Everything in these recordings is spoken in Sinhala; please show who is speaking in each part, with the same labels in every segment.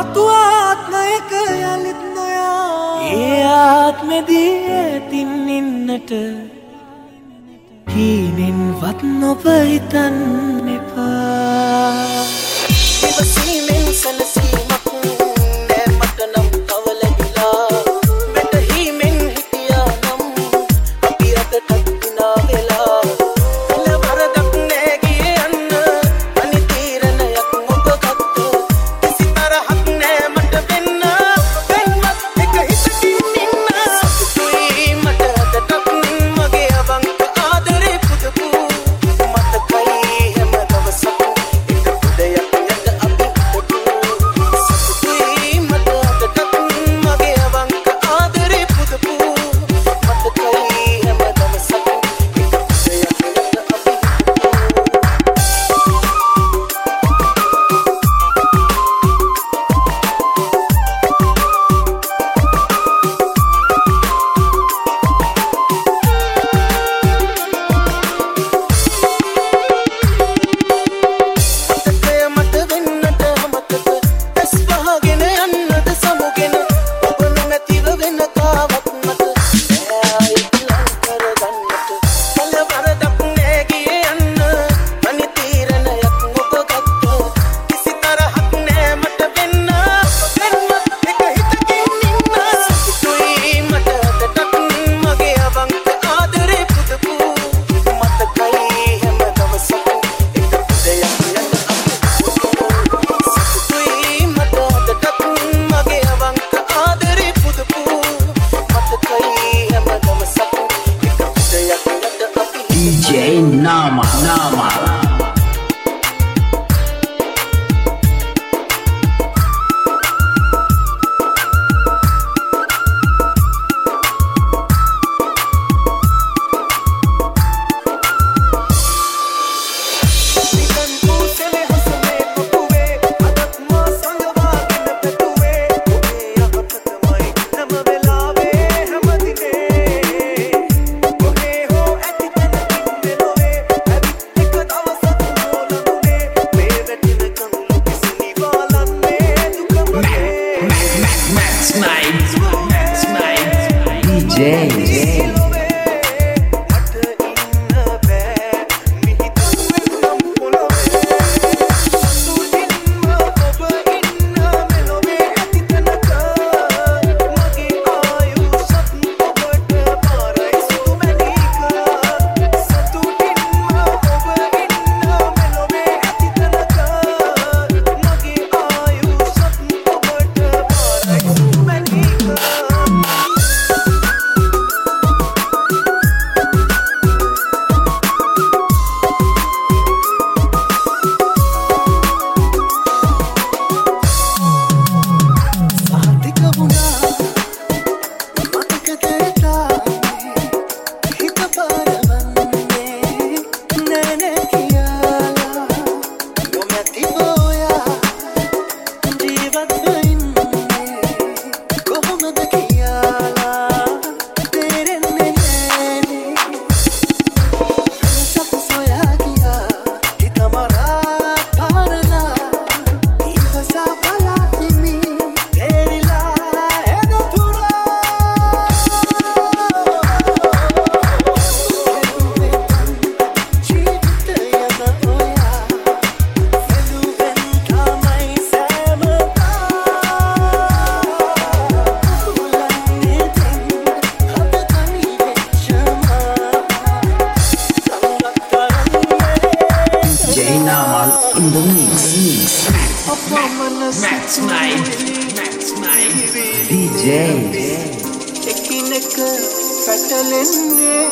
Speaker 1: මතු ආත්මයක යලිත් නොයා ඒ ආත්මෙදී ඇතින් ඉන්නට හීනෙන්වත් නොබ හිතන්න එපා ඉවසීමෙන් සැනසීමක් නෑ මට නම් තව ලැබිලා වැටහීමෙන් හිටියා නම් අපි අදටත් විනා වෙලා කලවරක් නෑ ගියේ යන්න අනි තීරණයක් ඔබ ගත්ත කිසි තරහක් නෑ මට වෙන්න වෙන්නත් එක හිතකින් ඉන්න සතුටුයි මට අදටත් මගේ අවංක ආදරේ පුදපු මතකයි හැම දවසක් එක පුදයක් යට අපි පුදපු සතුටුයි මට අදටත් මගේ අවංක ආදරේ පුදපු මතකයි හැම දවසක් එක පුදයක් යට අපි මතකය මට වෙන්නට අමතක ඇස් වහගෙන යන්නද සමුගෙන ඔබ නොමැතිව වෙන කාවක් මත නෑ ඉක්ලම් කරගන්නට කලවරක් නෑ ගියේ යන්න අනි තීරණයක් ඔබ ගත්ත කිසි තරහක් නෑ මට වෙන්න වෙන්නත් එක හිතකින් ඉන්න සතුටුයි මට අදටත් මගේ අවංක ආදරේ පුදපු මතකයි හැම දවසක් එක පුදයක් යට සතුටුයි මට අදටත් මගේ අවංක ආදරේ පුදපු මතකයි හැම දවසක් එක පුදයක් යට අපි
Speaker 2: DJ Nama.
Speaker 1: නිකන් පූසෙලේ හසුනේ පපුවේ අදත් මා සංගවාගෙන පැතුවේ ඔබේ යහපතමයි හැම වෙලාවේ හැම දිනේ කොහේ හෝ ඇති තැනකින් මෙලොවේ ඇවිත් එක දවසක් නොලඟුනේ මේ වැටෙන කඳුළු කිසි නිවාලන්නේ දුකමනේ
Speaker 2: Max Night. DJ. In the mix. Max Night. DJ.
Speaker 1: එකිනෙක පැටලෙන්නේ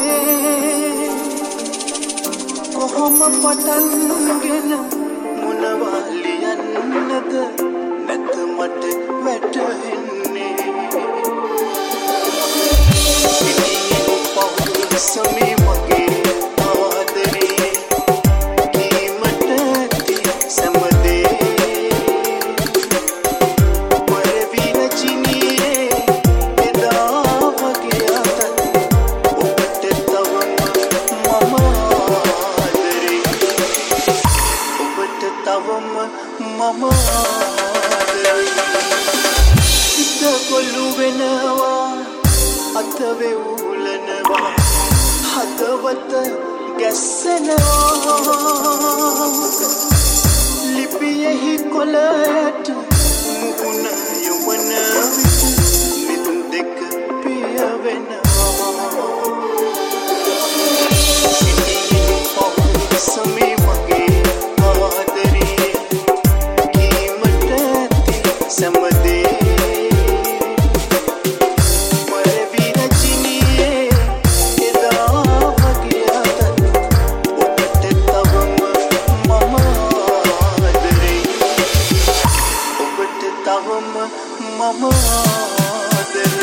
Speaker 1: කොහොම පටන්ගෙන මොනවා ලියන්නද නැත මට වැටහෙන්නේ ඉතින් පවුල් සමේ මගේ ආදරේ කීමට තිය සමදේ පරවින චිනියේ එදා වගේ අතත් ඔබට තවම මම ආදරේ ඔබට තවම මම ආදරේ අත වෙවුලනවා හදවත ගැස්සෙනවා ලිපියෙහි කොළයට මුහුණ යොමන විට මිදුම් දෙක පිය වෙනවා සමේ මගේ ආදරේ කීමට ඇති සමදේ මරවි රජිනියේ එදා වගේ අතත් ඔබට තවම මම ආදරේ ඔබට තවම මම ආදරේ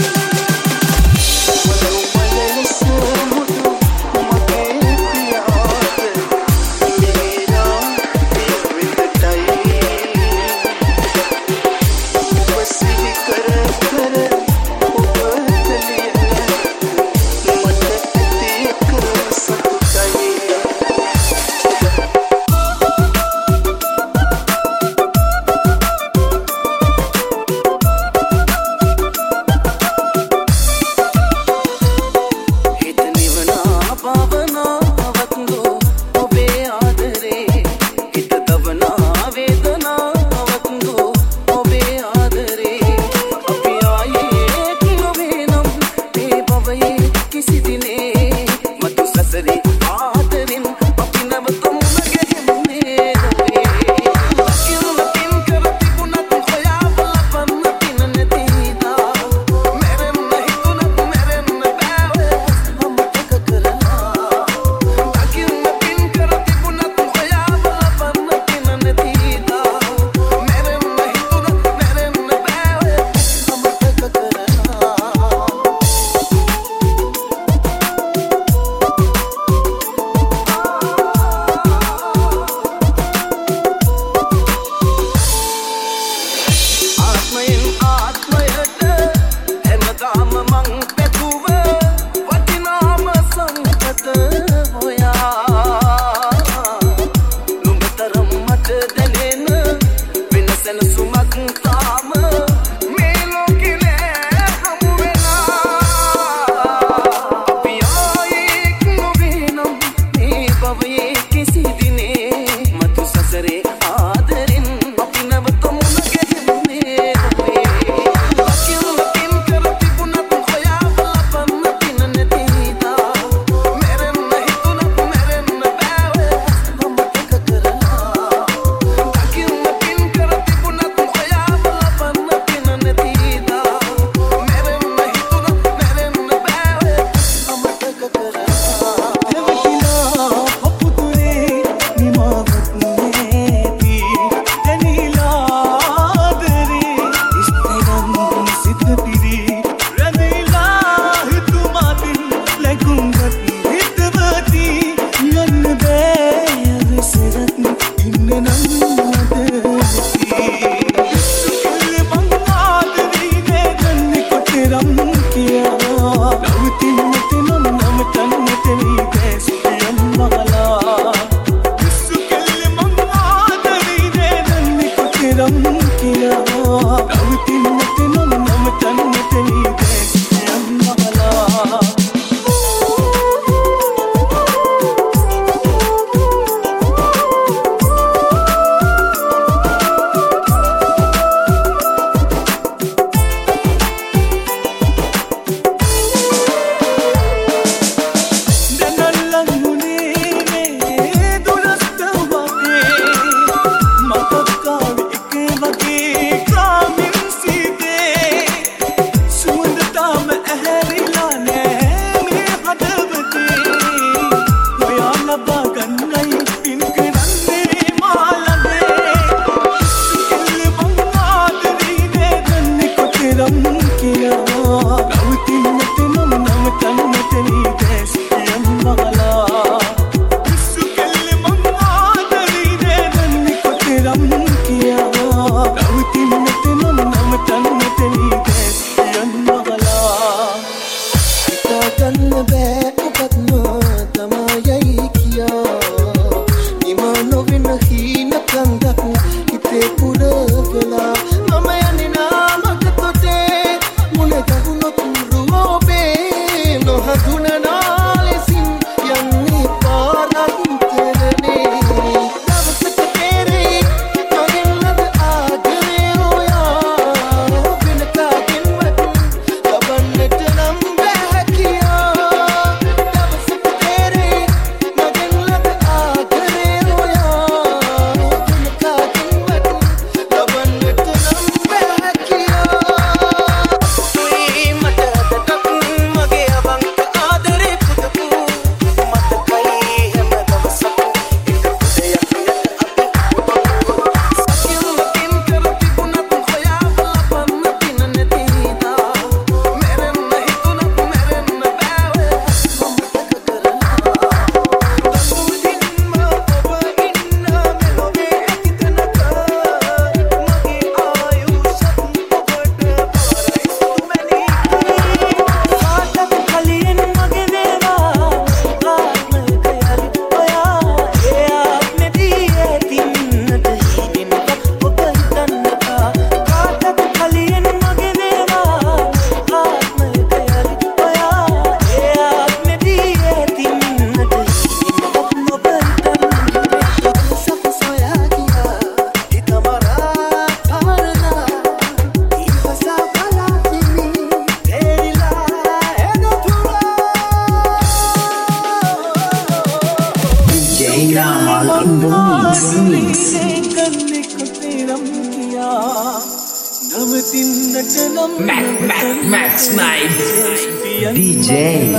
Speaker 2: Max Night DJ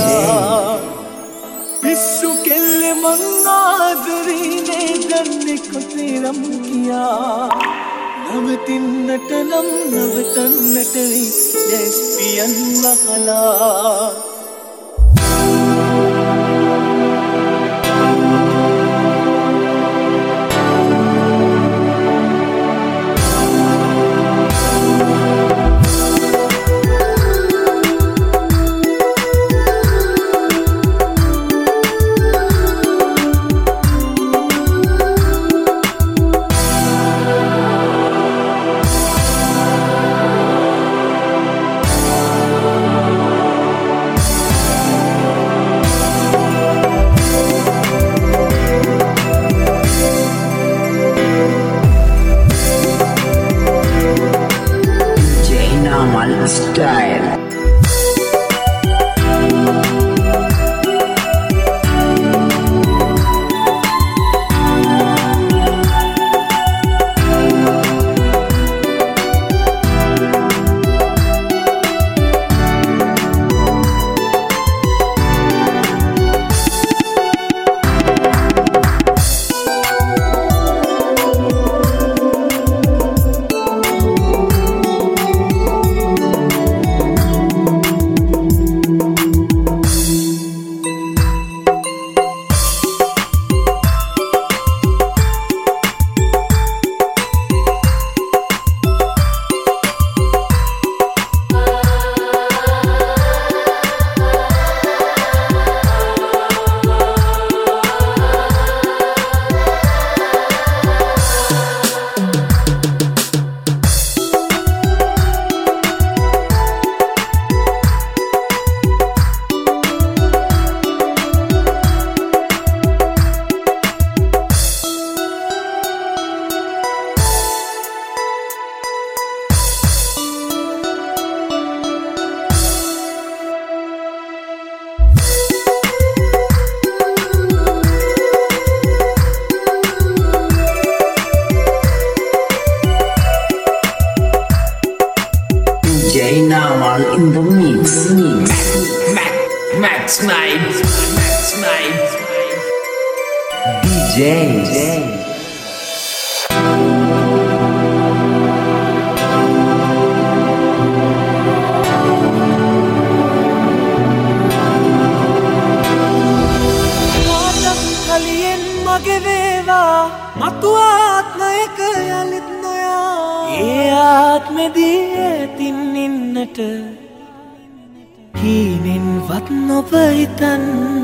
Speaker 1: पिस्सू केले मंगादरीने गन्ने को तेरम किया नवतिन्नट नवतन्नटरी लेस्बियन महला
Speaker 2: Style Namal in the mix. Max Night DJ
Speaker 1: කලියෙන් මගේ වේවා මතු ආත්මයක යලිත් නොයා ඒ ආත්මෙදී ඇතින් ඉන්නට හීනෙන්වත් නොබ හිතන්න